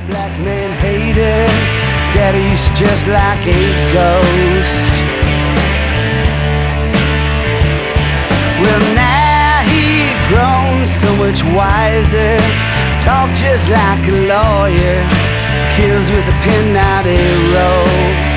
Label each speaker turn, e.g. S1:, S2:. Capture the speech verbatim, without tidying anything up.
S1: black man hated. Daddy's just like a ghost. Well, now he grown so much wiser. Talk just like a lawyer. Kills with a pen, not a rope.